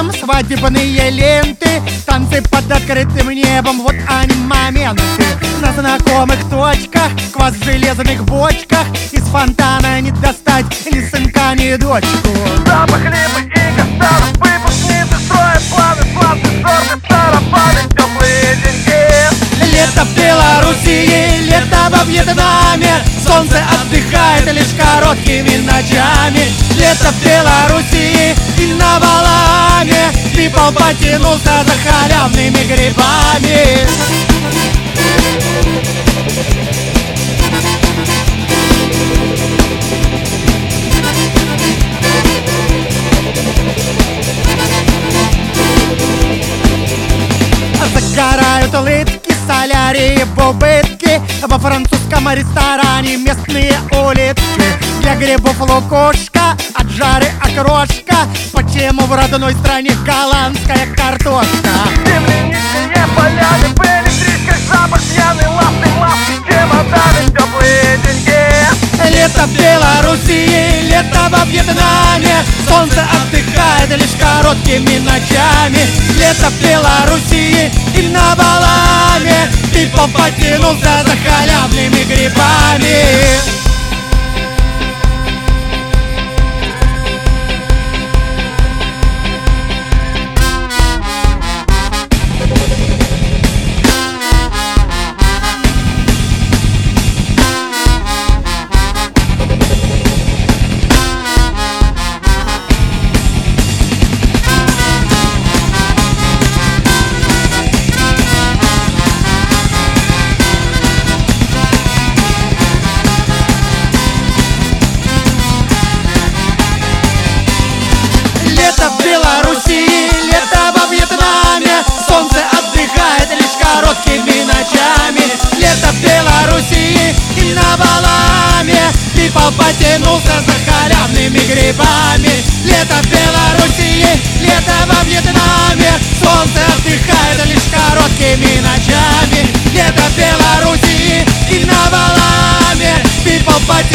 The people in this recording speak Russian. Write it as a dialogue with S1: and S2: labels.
S1: Вьетнам, свадебные ленты, танцы под открытым небом. Вот они моменты. На знакомых точках, квас в железных бочках. Из фонтана не достать ни сынка, ни дочку.
S2: Запах хлеба и каштанов, выпускницы строят планы, славцы, сорты, сарафаны, теплые деньги.
S1: Лето в Белоруссии, лето во Вьетнаме. Солнце отдыхает лишь короткими ночами. Лето в Белоруссии и на Валаме. People потянулся за халявными грибами. Загорают улыбки, солярии в убытке. Во французском ресторане местные улитки. Для грибов лукошка, от жары окрошка. Почему в родной стране голландская картошка?
S2: Земляничные поляны, в электричках запах пьяный, лавный, лавки, чемоданы, теплые деньги.
S1: Лето в Белоруссии, лето во Вьетнаме. Солнце отдыхает лишь короткими ночами. Лето в Белоруссии и на Валаме. People потянулся за халявными грибами. Лето в Белоруссии, лето во Вьетнаме. Солнце отдыхает лишь короткими ночами. Лето в Белоруссии и на Валаме. People потянулся за халявными грибами. Лето в Белоруссии, лето во Вьетнаме. Солнце отдыхает лишь короткими ночами. Лето в Белоруссии и на Валаме. People потянулся